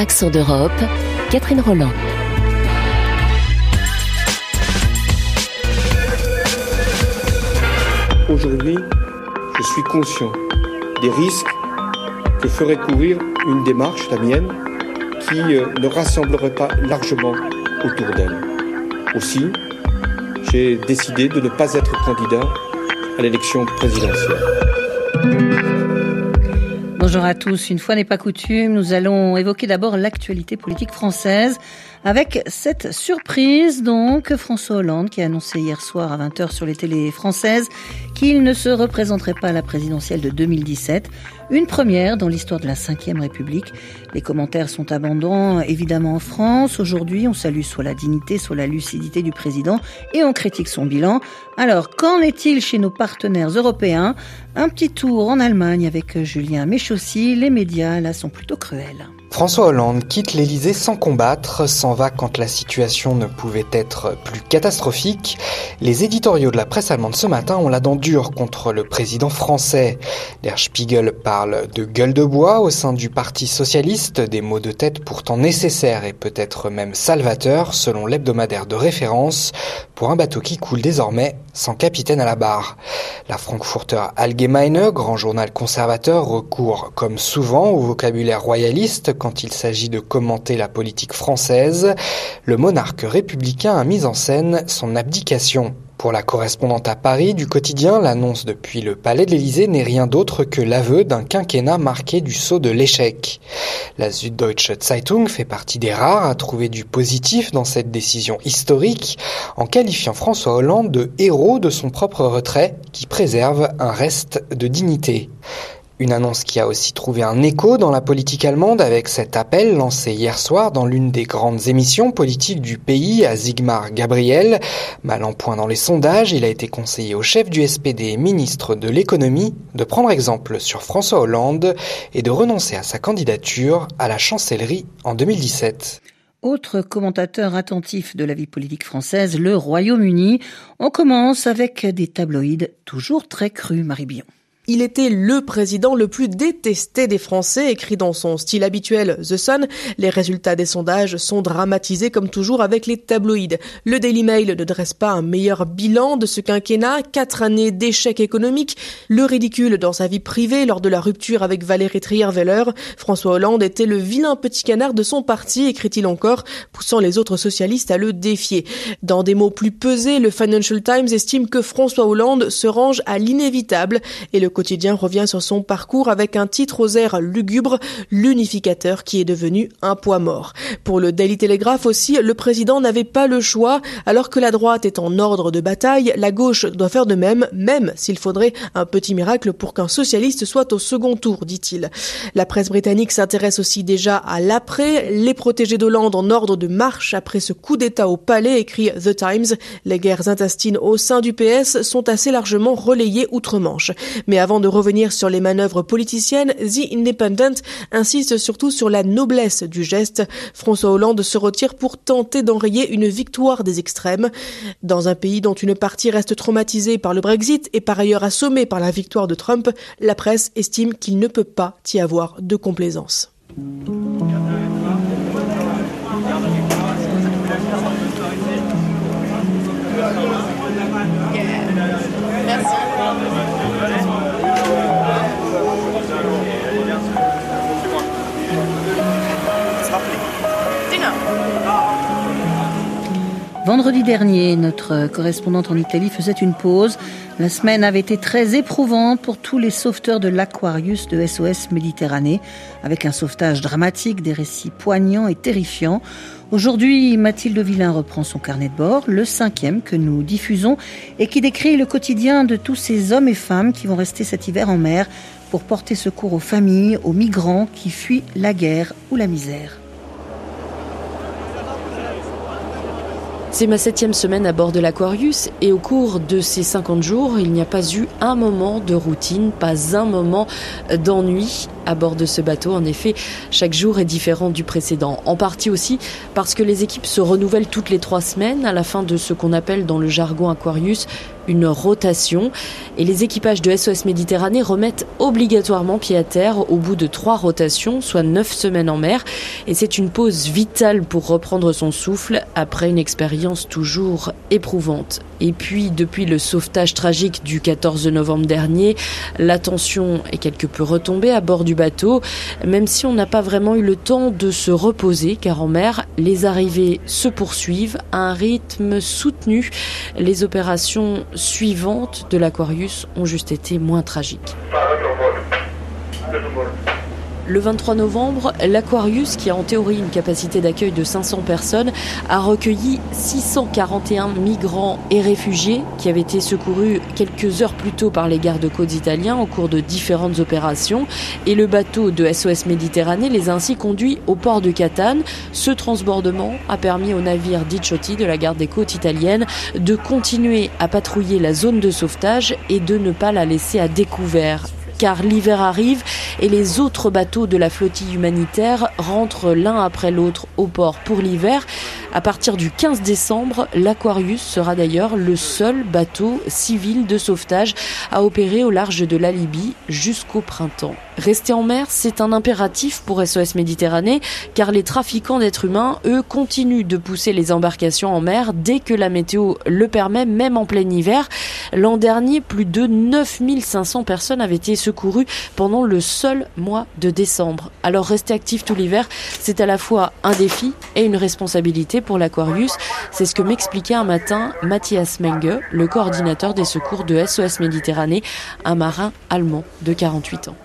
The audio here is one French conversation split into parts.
Accent d'Europe, Catherine Roland. Aujourd'hui, je suis conscient des risques que ferait courir une démarche, la mienne, qui ne rassemblerait pas largement autour d'elle. Aussi, j'ai décidé de ne pas être candidat à l'élection présidentielle. Bonjour à tous. Une fois n'est pas coutume, nous allons évoquer d'abord l'actualité politique française avec cette surprise, donc, François Hollande qui a annoncé hier soir à 20h sur les télés françaises qu'il ne se représenterait pas à la présidentielle de 2017. Une première dans l'histoire de la Ve République. Les commentaires sont abondants, évidemment, en France. Aujourd'hui, on salue soit la dignité, soit la lucidité du président et on critique son bilan. Alors, qu'en est-il chez nos partenaires européens ? Un petit tour en Allemagne avec Julien Méchaussy. Les médias, là, sont plutôt cruels. François Hollande quitte l'Élysée sans combattre, s'en va quand la situation ne pouvait être plus catastrophique. Les éditoriaux de la presse allemande ce matin ont la dent dure contre le président français. Der Spiegel parle de gueule de bois au sein du Parti socialiste, des maux de tête pourtant nécessaires et peut-être même salvateurs selon l'hebdomadaire de référence pour un bateau qui coule désormais sans capitaine à la barre. La Frankfurter Allgemeine, grand journal conservateur, recourt comme souvent au vocabulaire royaliste quand il s'agit de commenter la politique française. Le monarque républicain a mis en scène son abdication. Pour la correspondante à Paris du quotidien, l'annonce depuis le palais de l'Élysée n'est rien d'autre que l'aveu d'un quinquennat marqué du sceau de l'échec. La Süddeutsche Zeitung fait partie des rares à trouver du positif dans cette décision historique, en qualifiant François Hollande de héros de son propre retrait qui préserve un reste de dignité. Une annonce qui a aussi trouvé un écho dans la politique allemande avec cet appel lancé hier soir dans l'une des grandes émissions politiques du pays à Sigmar Gabriel. Mal en point dans les sondages, il a été conseillé au chef du SPD et ministre de l'économie de prendre exemple sur François Hollande et de renoncer à sa candidature à la chancellerie en 2017. Autre commentateur attentif de la vie politique française, le Royaume-Uni. On commence avec des tabloïds toujours très crus, Marie Billon. Il était le président le plus détesté des Français, écrit dans son style habituel The Sun. Les résultats des sondages sont dramatisés comme toujours avec les tabloïds. Le Daily Mail ne dresse pas un meilleur bilan de ce quinquennat, 4 années d'échec économique, le ridicule dans sa vie privée lors de la rupture avec Valérie Trierweiler. François Hollande était le vilain petit canard de son parti, écrit-il encore, poussant les autres socialistes à le défier. Dans des mots plus pesés, le Financial Times estime que François Hollande se range à l'inévitable et le quotidien revient sur son parcours avec un titre aux airs lugubres, l'unificateur qui est devenu un poids mort. Pour le Daily Telegraph aussi, le président n'avait pas le choix. Alors que la droite est en ordre de bataille, la gauche doit faire de même, même s'il faudrait un petit miracle pour qu'un socialiste soit au second tour, dit-il. La presse britannique s'intéresse aussi déjà à l'après. Les protégés d'Hollande en ordre de marche après ce coup d'État au palais, écrit The Times. Les guerres intestines au sein du PS sont assez largement relayées outre-Manche. Mais avant de revenir sur les manœuvres politiciennes, The Independent insiste surtout sur la noblesse du geste. François Hollande se retire pour tenter d'enrayer une victoire des extrêmes. Dans un pays dont une partie reste traumatisée par le Brexit et par ailleurs assommée par la victoire de Trump, la presse estime qu'il ne peut pas y avoir de complaisance. Merci. Vendredi dernier, notre correspondante en Italie faisait une pause. La semaine avait été très éprouvante pour tous les sauveteurs de l'Aquarius de SOS Méditerranée, avec un sauvetage dramatique, des récits poignants et terrifiants. Aujourd'hui, Mathilde Villain reprend son carnet de bord, le 5e que nous diffusons et qui décrit le quotidien de tous ces hommes et femmes qui vont rester cet hiver en mer pour porter secours aux familles, aux migrants qui fuient la guerre ou la misère. C'est ma 7e semaine à bord de l'Aquarius et au cours de ces 50 jours, il n'y a pas eu un moment de routine, pas un moment d'ennui. à bord de ce bateau. En effet, chaque jour est différent du précédent. En partie aussi parce que les équipes se renouvellent toutes les 3 semaines à la fin de ce qu'on appelle dans le jargon Aquarius une rotation. Et les équipages de SOS Méditerranée remettent obligatoirement pied à terre au bout de 3 rotations, soit 9 semaines en mer. Et c'est une pause vitale pour reprendre son souffle après une expérience toujours éprouvante. Et puis, depuis le sauvetage tragique du 14 novembre dernier, la tension est quelque peu retombée à bord du bateau, même si on n'a pas vraiment eu le temps de se reposer, car en mer, les arrivées se poursuivent à un rythme soutenu. Les opérations suivantes de l'Aquarius ont juste été moins tragiques. Le 23 novembre, l'Aquarius, qui a en théorie une capacité d'accueil de 500 personnes, a recueilli 641 migrants et réfugiés qui avaient été secourus quelques heures plus tôt par les gardes-côtes italiens au cours de différentes opérations. Et le bateau de SOS Méditerranée les a ainsi conduits au port de Catane. Ce transbordement a permis au navire Diciotti de la garde des côtes italienne de continuer à patrouiller la zone de sauvetage et de ne pas la laisser à découvert. Car l'hiver arrive et les autres bateaux de la flottille humanitaire rentrent l'un après l'autre au port pour l'hiver. À partir du 15 décembre, l'Aquarius sera d'ailleurs le seul bateau civil de sauvetage à opérer au large de la Libye jusqu'au printemps. Rester en mer, c'est un impératif pour SOS Méditerranée, car les trafiquants d'êtres humains, eux, continuent de pousser les embarcations en mer dès que la météo le permet, même en plein hiver. L'an dernier, plus de 9500 personnes avaient été secourues pendant le seul mois de décembre. Alors rester actif tout l'hiver, c'est à la fois un défi et une responsabilité pour l'Aquarius. C'est ce que m'expliquait un matin Matthias Menge, le coordinateur des secours de SOS Méditerranée, un marin allemand de 48 ans.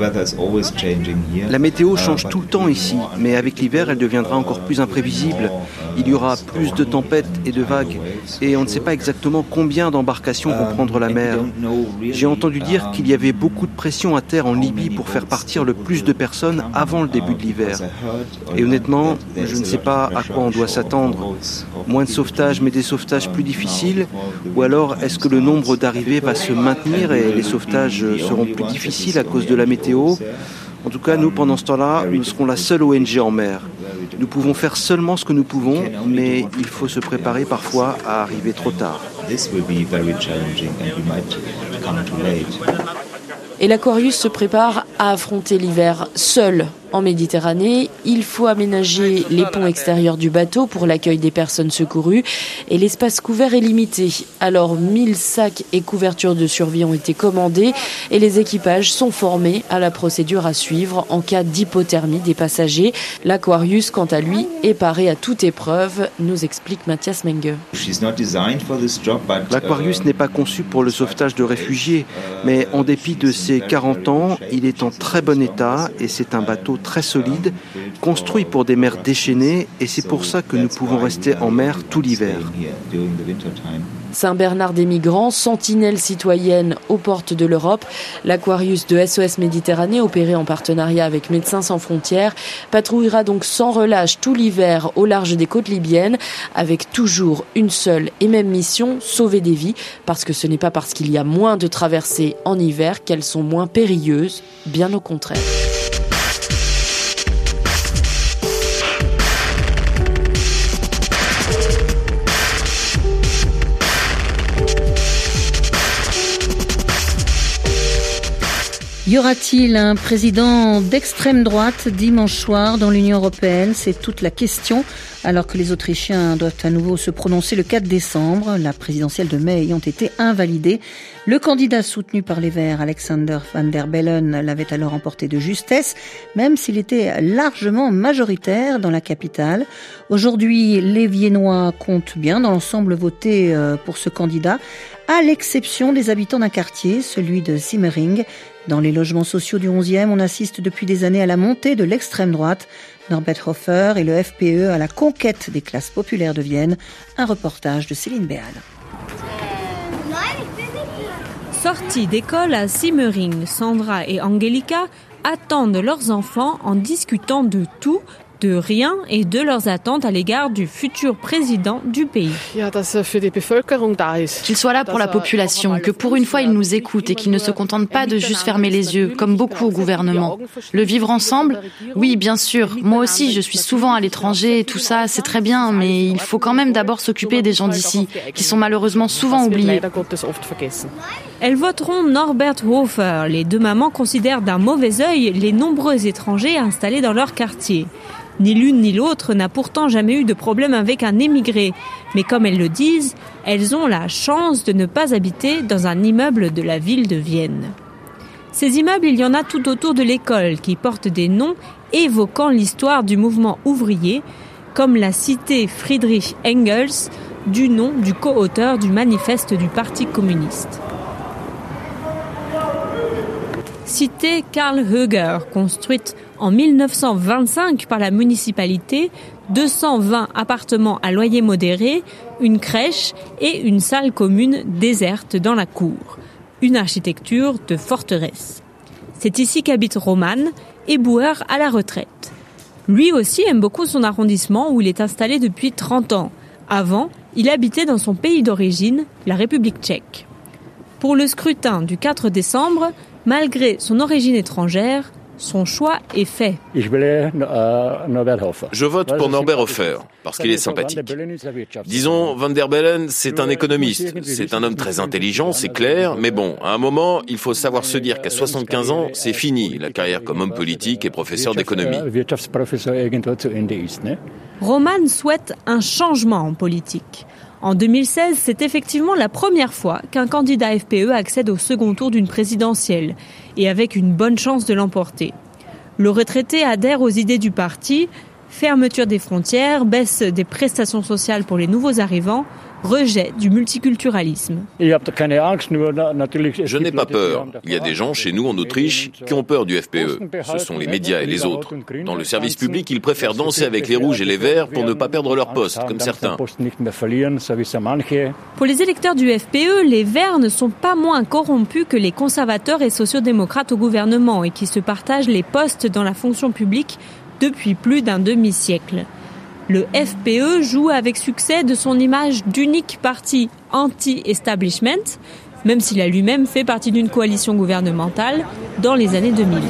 La météo change tout le temps ici, mais avec l'hiver, elle deviendra encore plus imprévisible. Il y aura plus de tempêtes et de vagues, et on ne sait pas exactement combien d'embarcations vont prendre la mer. J'ai entendu dire qu'il y avait beaucoup de pression à terre en Libye pour faire partir le plus de personnes avant le début de l'hiver. Et honnêtement, je ne sais pas à quoi on doit s'attendre. Moins de sauvetage, mais des sauvetages plus difficiles? Ou alors, est-ce que le nombre d'arrivées va se maintenir et les sauvetages seront plus difficiles à cause de la météo? En tout cas, nous, pendant ce temps-là, nous serons la seule ONG en mer. Nous pouvons faire seulement ce que nous pouvons, mais il faut se préparer parfois à arriver trop tard. Et l'Aquarius se prépare à affronter l'hiver seul en Méditerranée. Il faut aménager les ponts extérieurs du bateau pour l'accueil des personnes secourues et l'espace couvert est limité. Alors 1000 sacs et couvertures de survie ont été commandés et les équipages sont formés à la procédure à suivre en cas d'hypothermie des passagers. L'Aquarius, quant à lui, est paré à toute épreuve, nous explique Matthias Menge. L'Aquarius n'est pas conçu pour le sauvetage de réfugiés, mais en dépit de ses 40 ans, il est en très bon état et c'est un bateau très solide, construit pour des mers déchaînées et c'est pour ça que nous pouvons rester en mer tout l'hiver. Saint-Bernard des migrants, sentinelle citoyenne aux portes de l'Europe, l'Aquarius de SOS Méditerranée, opéré en partenariat avec Médecins sans frontières, patrouillera donc sans relâche tout l'hiver au large des côtes libyennes, avec toujours une seule et même mission, sauver des vies, parce que ce n'est pas parce qu'il y a moins de traversées en hiver qu'elles sont moins périlleuses, bien au contraire. Y aura-t-il un président d'extrême droite dimanche soir dans l'Union européenne? C'est toute la question, alors que les Autrichiens doivent à nouveau se prononcer le 4 décembre, la présidentielle de mai ayant été invalidée. Le candidat soutenu par les Verts, Alexander Van der Bellen, l'avait alors emporté de justesse, même s'il était largement majoritaire dans la capitale. Aujourd'hui, les Viennois comptent bien dans l'ensemble voter pour ce candidat, à l'exception des habitants d'un quartier, celui de Simmering. Dans les logements sociaux du 11e, on assiste depuis des années à la montée de l'extrême droite. Norbert Hofer et le FPE à la conquête des classes populaires de Vienne. Un reportage de Céline Béal. Sorties d'école à Simmering, Sandra et Angelika attendent leurs enfants en discutant de tout, de rien et de leurs attentes à l'égard du futur président du pays. Qu'il soit là pour la population, que pour une fois il nous écoute et qu'il ne se contente pas de juste fermer les yeux, comme beaucoup au gouvernement. Le vivre ensemble, oui, bien sûr. Moi aussi, je suis souvent à l'étranger et tout ça, c'est très bien, mais il faut quand même d'abord s'occuper des gens d'ici, qui sont malheureusement souvent oubliés. Elles voteront Norbert Hofer. Les deux mamans considèrent d'un mauvais œil les nombreux étrangers installés dans leur quartier. Ni l'une ni l'autre n'a pourtant jamais eu de problème avec un émigré. Mais comme elles le disent, elles ont la chance de ne pas habiter dans un immeuble de la ville de Vienne. Ces immeubles, il y en a tout autour de l'école qui portent des noms évoquant l'histoire du mouvement ouvrier, comme la cité Friedrich Engels, du nom du co-auteur du manifeste du Parti communiste. Cité Karl Höger, construite en 1925 par la municipalité, 220 appartements à loyer modéré, une crèche et une salle commune déserte dans la cour. Une architecture de forteresse. C'est ici qu'habite Roman, éboueur à la retraite. Lui aussi aime beaucoup son arrondissement où il est installé depuis 30 ans. Avant, il habitait dans son pays d'origine, la République tchèque. Pour le scrutin du 4 décembre, malgré son origine étrangère, son choix est fait. Je vote pour Norbert Hofer, parce qu'il est sympathique. Disons, Van der Bellen, c'est un économiste. C'est un homme très intelligent, c'est clair, mais bon, à un moment, il faut savoir se dire qu'à 75 ans, c'est fini, la carrière comme homme politique et professeur d'économie. Roman souhaite un changement en politique. En 2016, c'est effectivement la première fois qu'un candidat FPE accède au second tour d'une présidentielle, et avec une bonne chance de l'emporter. Le retraité adhère aux idées du parti, fermeture des frontières, baisse des prestations sociales pour les nouveaux arrivants, rejet du multiculturalisme. Je n'ai pas peur. Il y a des gens chez nous en Autriche qui ont peur du FPE. Ce sont les médias et les autres. Dans le service public, ils préfèrent danser avec les rouges et les verts pour ne pas perdre leur poste, comme certains. Pour les électeurs du FPE, les verts ne sont pas moins corrompus que les conservateurs et sociodémocrates au gouvernement et qui se partagent les postes dans la fonction publique depuis plus d'un demi-siècle. Le FPE joue avec succès de son image d'unique parti anti-establishment, même s'il a lui-même fait partie d'une coalition gouvernementale dans les années 2000.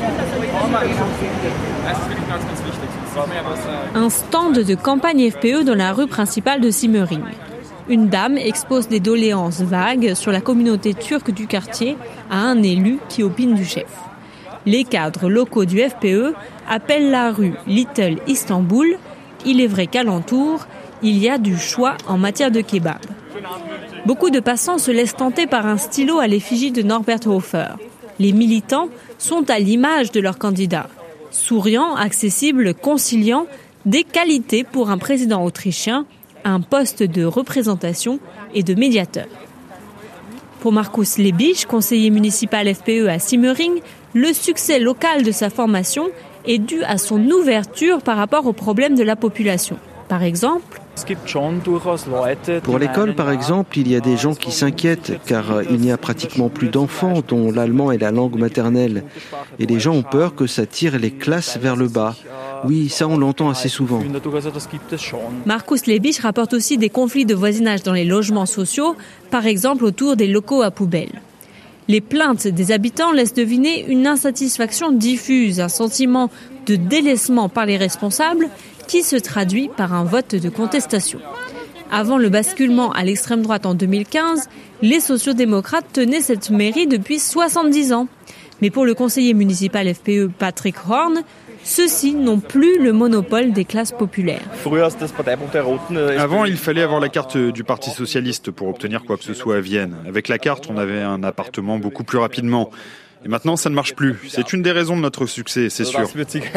Un stand de campagne FPE dans la rue principale de Simmering. Une dame expose des doléances vagues sur la communauté turque du quartier à un élu qui opine du chef. Les cadres locaux du FPE appellent la rue Little Istanbul. Il est vrai qu'alentour, il y a du choix en matière de kebab. Beaucoup de passants se laissent tenter par un stylo à l'effigie de Norbert Hofer. Les militants sont à l'image de leur candidat. Souriants, accessibles, conciliants, des qualités pour un président autrichien, un poste de représentation et de médiateur. Pour Markus Lebich, conseiller municipal FPE à Simmering, le succès local de sa formation est dû à son ouverture par rapport aux problèmes de la population. Par exemple, pour l'école, par exemple, il y a des gens qui s'inquiètent car il n'y a pratiquement plus d'enfants dont l'allemand est la langue maternelle. Et les gens ont peur que ça tire les classes vers le bas. Oui, ça on l'entend assez souvent. Markus Lebich rapporte aussi des conflits de voisinage dans les logements sociaux, par exemple autour des locaux à poubelles. Les plaintes des habitants laissent deviner une insatisfaction diffuse, un sentiment de délaissement par les responsables qui se traduit par un vote de contestation. Avant le basculement à l'extrême droite en 2015, les sociodémocrates tenaient cette mairie depuis 70 ans. Mais pour le conseiller municipal FPE Patrick Horn, ceux-ci n'ont plus le monopole des classes populaires. Avant, il fallait avoir la carte du Parti socialiste pour obtenir quoi que ce soit à Vienne. Avec la carte, on avait un appartement beaucoup plus rapidement. Et maintenant, ça ne marche plus. C'est une des raisons de notre succès, c'est sûr.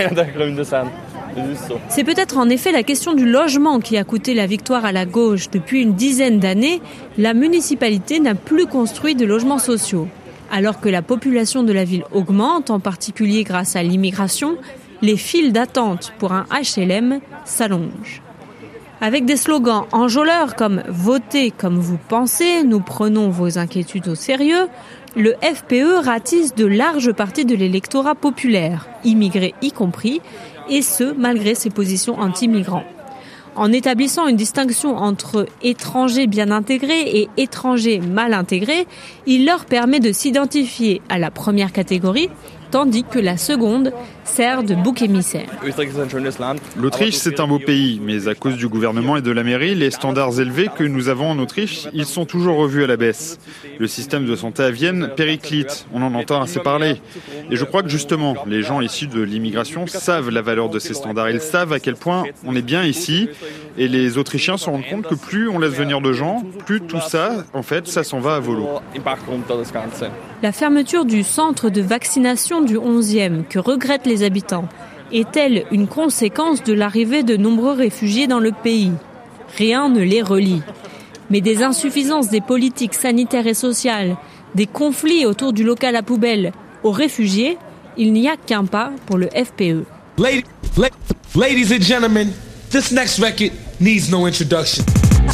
C'est peut-être en effet la question du logement qui a coûté la victoire à la gauche. Depuis une dizaine d'années, la municipalité n'a plus construit de logements sociaux. Alors que la population de la ville augmente, en particulier grâce à l'immigration, les files d'attente pour un HLM s'allongent. Avec des slogans enjôleurs comme « Votez comme vous pensez, nous prenons vos inquiétudes au sérieux », le FPE ratisse de larges parties de l'électorat populaire, immigrés y compris, et ce, malgré ses positions anti-migrants. En établissant une distinction entre étrangers bien intégrés et étrangers mal intégrés, il leur permet de s'identifier à la première catégorie, tandis que la seconde sert de bouc émissaire. L'Autriche, c'est un beau pays, mais à cause du gouvernement et de la mairie, les standards élevés que nous avons en Autriche, ils sont toujours revus à la baisse. Le système de santé à Vienne périclite, on en entend assez parler. Et je crois que justement, les gens issus de l'immigration savent la valeur de ces standards. Ils savent à quel point on est bien ici, et les Autrichiens se rendent compte que plus on laisse venir de gens, plus tout ça, en fait, ça s'en va à volo. La fermeture du centre de vaccination du 11e, que regrettent les habitants, est-elle une conséquence de l'arrivée de nombreux réfugiés dans le pays ? Rien ne les relie. Mais des insuffisances des politiques sanitaires et sociales, des conflits autour du local à poubelle, aux réfugiés, il n'y a qu'un pas pour le FPE. Ladies and gentlemen, this next record needs no introduction.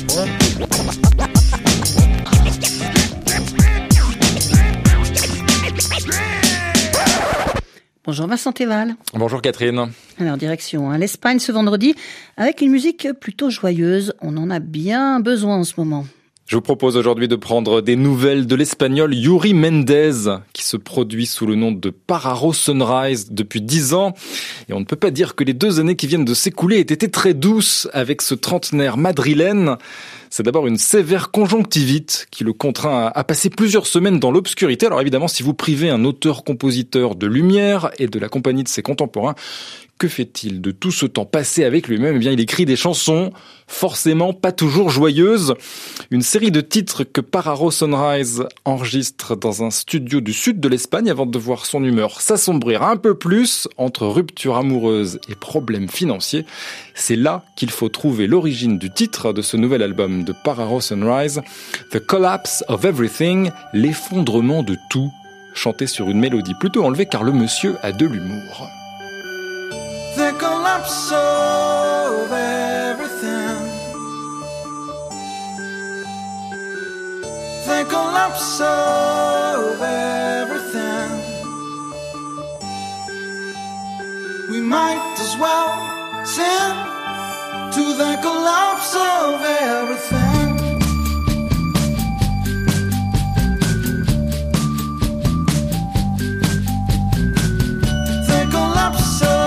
Bonjour Vincent Théval. Bonjour Catherine. Alors direction l'Espagne ce vendredi avec une musique plutôt joyeuse. On en a bien besoin en ce moment. Je vous propose aujourd'hui de prendre des nouvelles de l'espagnol Yuri Mendez, qui se produit sous le nom de Pararo Sunrise depuis 10 ans. Et on ne peut pas dire que les 2 années qui viennent de s'écouler aient été très douces avec ce trentenaire madrilène. C'est d'abord une sévère conjonctivite qui le contraint à passer plusieurs semaines dans l'obscurité. Alors évidemment, si vous privez un auteur-compositeur de lumière et de la compagnie de ses contemporains, que fait-il de tout ce temps passé avec lui-même ? Eh bien, il écrit des chansons, forcément pas toujours joyeuses. Une série de titres que Pararo Sunrise enregistre dans un studio du sud de l'Espagne avant de voir son humeur s'assombrir un peu plus entre rupture amoureuse et problèmes financiers. C'est là qu'il faut trouver l'origine du titre de ce nouvel album de Pararo Sunrise, The Collapse of Everything, l'effondrement de tout, chanté sur une mélodie plutôt enlevée car le monsieur a de l'humour. The collapse of everything. The collapse of everything. We might as well sing to the collapse of everything. The collapse of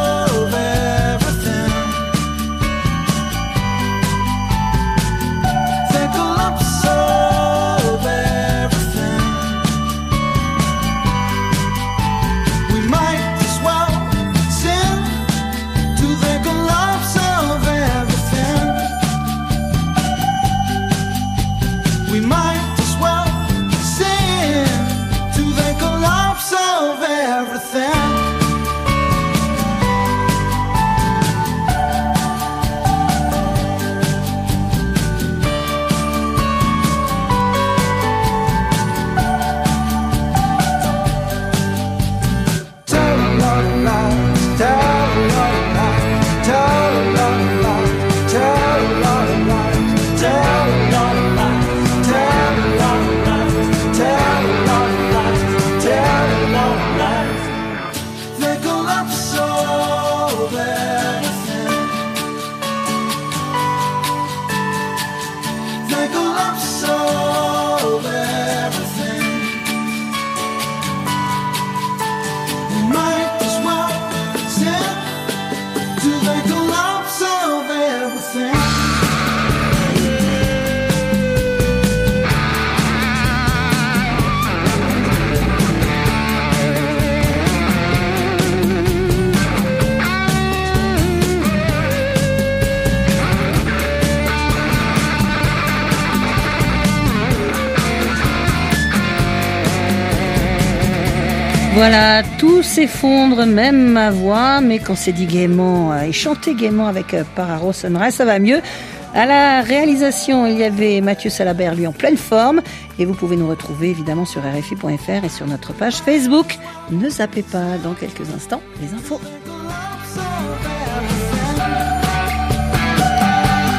Voilà, tout s'effondre, même ma voix, mais quand c'est dit gaiement et chanté gaiement avec Pararo Sunrise, ça va mieux. À la réalisation, il y avait Mathieu Salabert, lui en pleine forme, et vous pouvez nous retrouver évidemment sur RFI.fr et sur notre page Facebook. Ne zappez pas, dans quelques instants, les infos.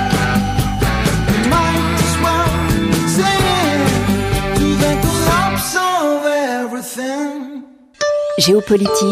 Géopolitique